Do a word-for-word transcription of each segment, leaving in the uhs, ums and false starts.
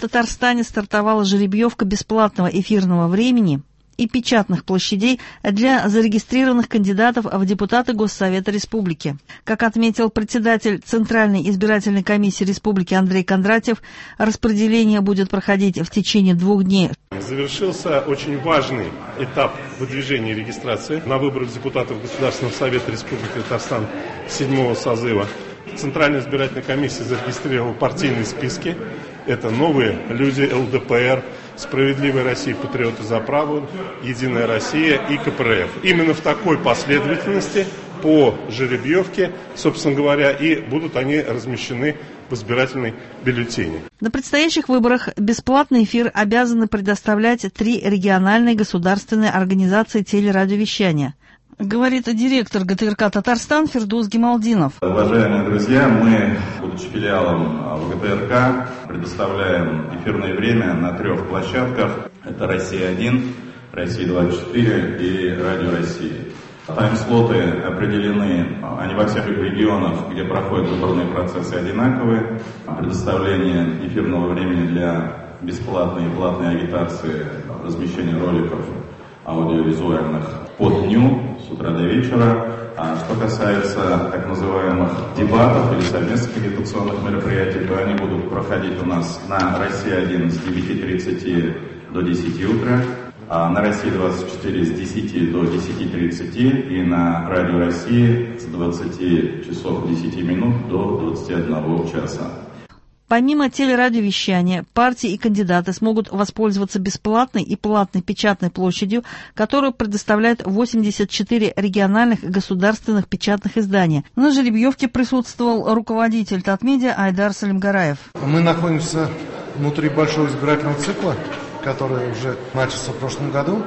Татарстане стартовала жеребьевка бесплатного эфирного времени и печатных площадей для зарегистрированных кандидатов в депутаты Госсовета Республики. Как отметил председатель Центральной избирательной комиссии Республики Андрей Кондратьев, распределение будет проходить в течение двух дней. Завершился очень важный этап выдвижения регистрации на выборах депутатов Государственного Совета Республики Татарстан седьмого созыва. Центральная избирательная комиссия зарегистрировала партийные списки. Это «Новые люди», эл дэ пэ эр, «Справедливая Россия», «Патриоты за правду», «Единая Россия» и ка пэ эр эф. Именно в такой последовательности по жеребьевке, собственно говоря, и будут они размещены в избирательной бюллетене. На предстоящих выборах бесплатный эфир обязаны предоставлять три региональные государственные организации телерадиовещания, говорит директор гэ тэ эр ка «Татарстан» Фирдус Гималдинов. Уважаемые друзья, мы, будучи филиалом вэ гэ тэ эр ка, предоставляем эфирное время на трех площадках. Это «Россия один», «Россия двадцать четыре» и «Радио России». Тайм-слоты определены, они во всех регионах, где проходят выборные процессы, одинаковые. Предоставление эфирного времени для бесплатной и платной агитации, размещения роликов аудиовизуальных по дню, с утра до вечера. А что касается так называемых дебатов или совместных агитационных мероприятий, то они будут проходить у нас на «Россия один» с девяти тридцати до десяти утра, а на «Россия двадцать четыре» с десяти до десяти тридцати и на «Радио России» с двадцати часов десяти минут до двадцати одного часа. Помимо телерадиовещания, партии и кандидаты смогут воспользоваться бесплатной и платной печатной площадью, которую предоставляют восемьдесят четыре региональных государственных печатных издания. На жеребьевке присутствовал руководитель Татмедиа Айдар Салимгараев. Мы находимся внутри большого избирательного цикла, который уже начался в прошлом году,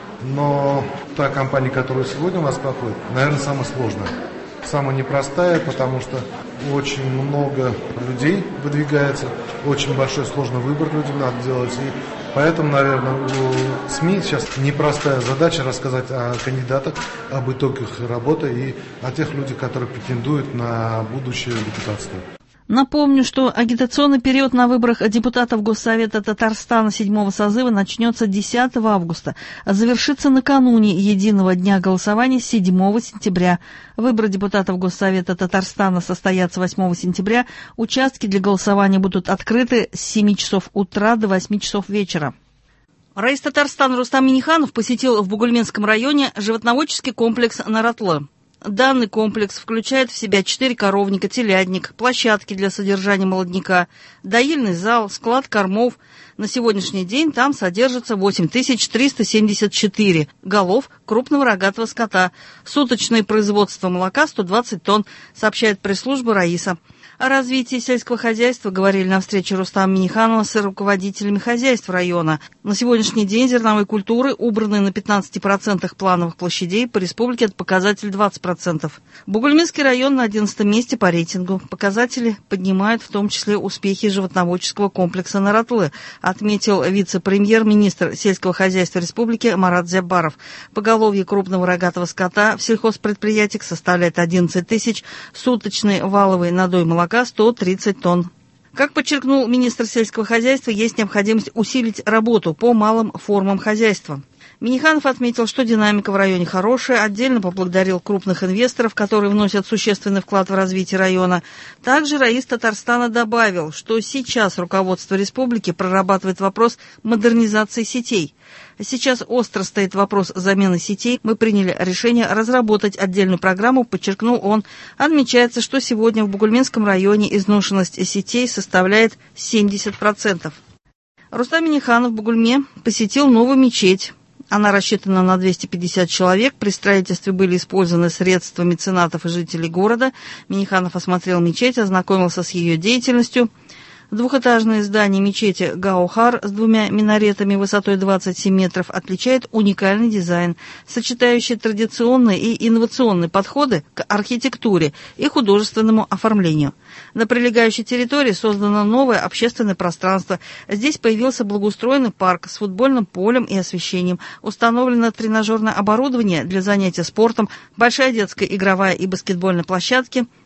но та кампания, которая сегодня у нас проходит, наверное, самая сложная. Самая непростая, потому что очень много людей выдвигается, очень большой сложный выбор людям надо делать. И поэтому, наверное, у СМИ сейчас непростая задача рассказать о кандидатах, об итогах их работы и о тех людях, которые претендуют на будущее депутатство. Напомню, что агитационный период на выборах депутатов Госсовета Татарстана седьмого созыва начнется десятого августа, а завершится накануне единого дня голосования седьмого сентября. Выборы депутатов Госсовета Татарстана состоятся восьмого сентября. Участки для голосования будут открыты с семи часов утра до восьми часов вечера. Раис Татарстана Рустам Минниханов посетил в Бугульменском районе животноводческий комплекс «Наратлы». Данный комплекс включает в себя четыре коровника, телятник, площадки для содержания молодняка, доильный зал, склад кормов. На сегодняшний день там содержится восемь тысяч триста семьдесят четыре голов крупного рогатого скота. Суточное производство молока сто двадцать тонн, сообщает пресс-служба Раиса. О развитии сельского хозяйства говорили на встрече Рустама Минниханова с руководителями хозяйств района. На сегодняшний день зерновые культуры убраны на пятнадцати процентах плановых площадей, по республике это показатель двадцать процентов. Бугульминский район на одиннадцатом месте по рейтингу. Показатели поднимают в том числе успехи животноводческого комплекса «Наратлы», отметил вице-премьер-министр сельского хозяйства республики Марат Зябаров. Поголовье крупного рогатого скота в сельхозпредприятиях составляет одиннадцать тысяч, суточный валовый надой молока сто тридцать тонн. Как подчеркнул министр сельского хозяйства, есть необходимость усилить работу по малым формам хозяйства. Минниханов отметил, что динамика в районе хорошая, отдельно поблагодарил крупных инвесторов, которые вносят существенный вклад в развитие района. Также Раис Татарстана добавил, что сейчас руководство республики прорабатывает вопрос модернизации сетей. Сейчас остро стоит вопрос замены сетей. Мы приняли решение разработать отдельную программу, подчеркнул он. Отмечается, что сегодня в Бугульменском районе изношенность сетей составляет семьдесят процентов. Рустам Минниханов в Бугульме посетил новую мечеть. Она рассчитана на двести пятьдесят человек. При строительстве были использованы средства меценатов и жителей города. Минниханов осмотрел мечеть, ознакомился с ее деятельностью. Двухэтажное здание мечети Гаухар с двумя минаретами высотой двадцать семь метров отличает уникальный дизайн, сочетающий традиционные и инновационные подходы к архитектуре и художественному оформлению. На прилегающей территории создано новое общественное пространство. Здесь появился благоустроенный парк с футбольным полем и освещением. Установлено тренажерное оборудование для занятия спортом, большая детская игровая и баскетбольная площадки.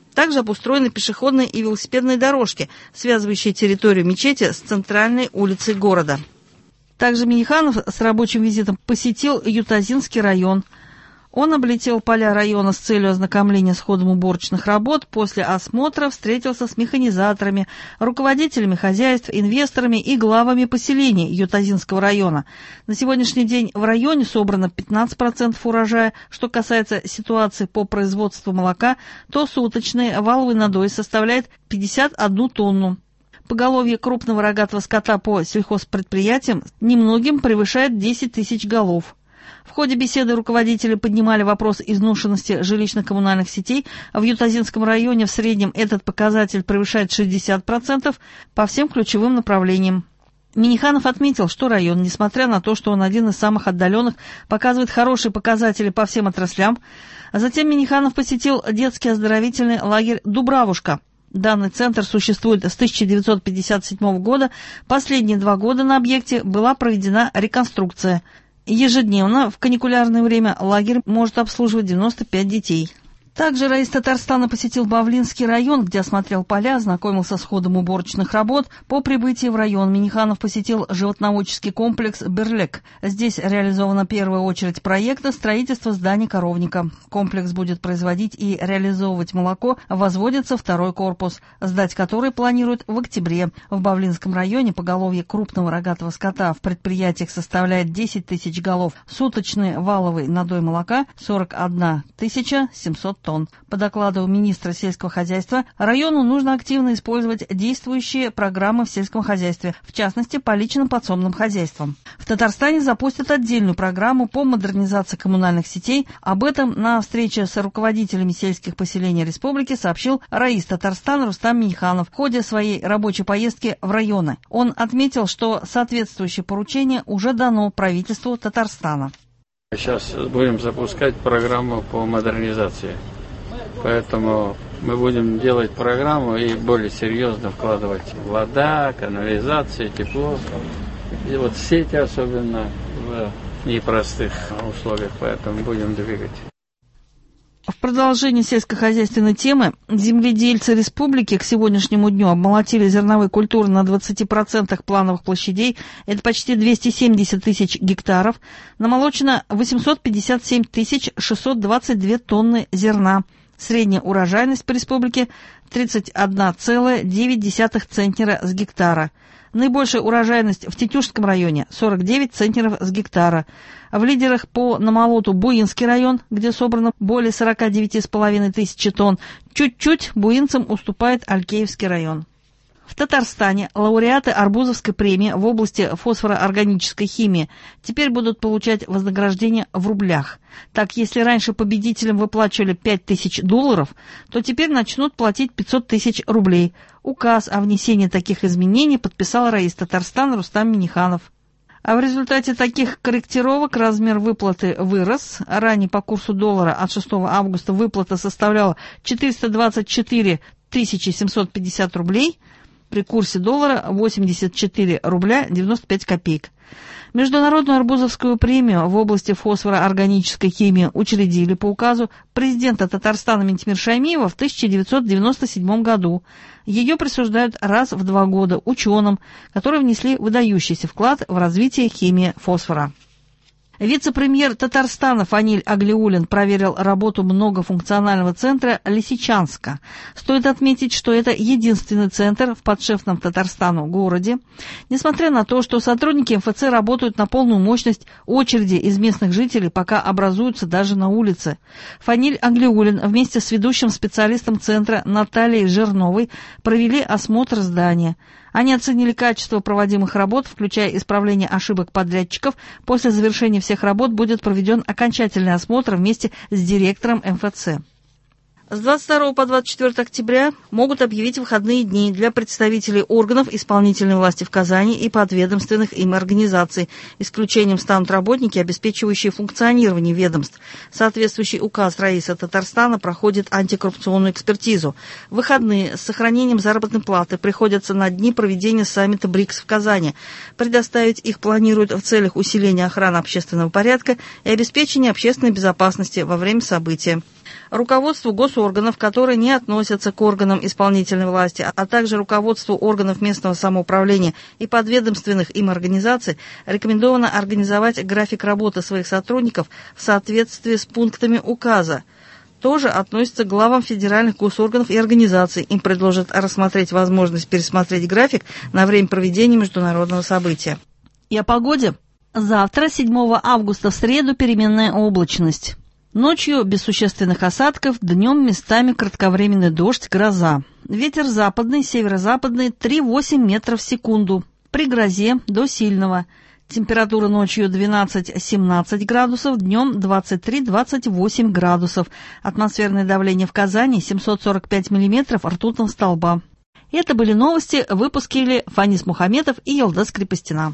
Также обустроены пешеходные и велосипедные дорожки, связывающие территорию мечети с центральной улицей города. Также Минниханов с рабочим визитом посетил Ютазинский район. Он облетел поля района с целью ознакомления с ходом уборочных работ. После осмотра встретился с механизаторами, руководителями хозяйств, инвесторами и главами поселений Ютазинского района. На сегодняшний день в районе собрано пятнадцать процентов урожая. Что касается ситуации по производству молока, то суточный валовый надой составляет пятьдесят одну тонну. Поголовье крупного рогатого скота по сельхозпредприятиям немногим превышает десять тысяч голов. В ходе беседы руководители поднимали вопрос изношенности жилищно-коммунальных сетей. В Ютазинском районе в среднем этот показатель превышает шестьдесят процентов по всем ключевым направлениям. Минниханов отметил, что район, несмотря на то, что он один из самых отдаленных, показывает хорошие показатели по всем отраслям. А затем Минниханов посетил детский оздоровительный лагерь «Дубравушка». Данный центр существует с тысяча девятьсот пятьдесят седьмого года. Последние два года на объекте была проведена реконструкция. Ежедневно в каникулярное время лагерь может обслуживать девяносто пять детей. Также раис Татарстана посетил Бавлинский район, где осмотрел поля, ознакомился с ходом уборочных работ. По прибытии в район Минниханов посетил животноводческий комплекс «Берлек». Здесь реализована первая очередь проекта строительства здания коровника. Комплекс будет производить и реализовывать молоко, возводится второй корпус, сдать который планируют в октябре. В Бавлинском районе поголовье крупного рогатого скота в предприятиях составляет десять тысяч голов. Суточный валовый надой молока сорок одна тысяча семьсот тонн. По докладу министра сельского хозяйства, району нужно активно использовать действующие программы в сельском хозяйстве, в частности, по личным подсобным хозяйствам. В Татарстане запустят отдельную программу по модернизации коммунальных сетей. Об этом на встрече с руководителями сельских поселений республики сообщил раис Татарстана Рустам Минниханов в ходе своей рабочей поездки в районы. Он отметил, что соответствующее поручение уже дано правительству Татарстана. Сейчас будем запускать программу по модернизации. Поэтому мы будем делать программу и более серьезно вкладывать вода, канализация, тепло. И вот сети особенно в непростых условиях, поэтому будем двигать. В продолжении сельскохозяйственной темы земледельцы республики к сегодняшнему дню обмолотили зерновые культуры на двадцати процентах плановых площадей, это почти двести семьдесят тысяч гектаров, намолочено восемьсот пятьдесят семь тысяч шестьсот двадцать две тонны зерна. Средняя урожайность по республике тридцать одна целая девять десятых центнера с гектара. Наибольшая урожайность в Тетюшском районе – сорок девять центнеров с гектара. В лидерах по намолоту Буинский район, где собрано более сорок девять с половиной тысяч тонн. Чуть-чуть буинцам уступает Алькеевский район. В Татарстане лауреаты Арбузовской премии в области фосфороорганической химии теперь будут получать вознаграждение в рублях. Так, если раньше победителям выплачивали пять тысяч долларов, то теперь начнут платить пятьсот тысяч рублей. Указ о внесении таких изменений подписал раис Татарстана Рустам Минниханов. А в результате таких корректировок размер выплаты вырос. Ранее по курсу доллара от шестого августа выплата составляла четыреста двадцать четыре тысячи семьсот пятьдесят рублей. При курсе доллара восемьдесят четыре рубля девяносто пять копеек. Международную Арбузовскую премию в области фосфороорганической химии учредили по указу президента Татарстана Ментимира Шаймиева в тысяча девятьсот девяносто седьмом году. Ее присуждают раз в два года ученым, которые внесли выдающийся вклад в развитие химии фосфора. Вице-премьер Татарстана Фаниль Аглиуллин проверил работу многофункционального центра Лисичанска. Стоит отметить, что это единственный центр в подшефном Татарстану городе. Несмотря на то, что сотрудники эм эф цэ работают на полную мощность, очереди из местных жителей пока образуются даже на улице. Фаниль Аглиуллин вместе с ведущим специалистом центра Натальей Жирновой провели осмотр здания. Они оценили качество проводимых работ, включая исправление ошибок подрядчиков. После завершения всех работ будет проведен окончательный осмотр вместе с директором эм эф цэ. С двадцать второго по двадцать четвёртое октября могут объявить выходные дни для представителей органов исполнительной власти в Казани и подведомственных им организаций. Исключением станут работники, обеспечивающие функционирование ведомств. Соответствующий указ раиса Татарстана проходит антикоррупционную экспертизу. Выходные с сохранением заработной платы приходятся на дни проведения саммита БРИКС в Казани. Предоставить их планируют в целях усиления охраны общественного порядка и обеспечения общественной безопасности во время события. Руководству госорганов, которые не относятся к органам исполнительной власти, а также руководству органов местного самоуправления и подведомственных им организаций рекомендовано организовать график работы своих сотрудников в соответствии с пунктами указа. Тоже относится к главам федеральных госорганов и организаций. Им предложат рассмотреть возможность пересмотреть график на время проведения международного события. И о погоде. Завтра, седьмого августа, в среду, переменная облачность. Ночью без существенных осадков, днем местами кратковременный дождь, гроза. Ветер западный, северо-западный три-восемь метров в секунду. При грозе до сильного. Температура ночью двенадцать-семнадцать градусов, днем двадцать три-двадцать восемь градусов. Атмосферное давление в Казани семьсот сорок пять миллиметров ртутного столба. Это были новости, выпускали Фанис Мухаметов и Елдас Крепостина.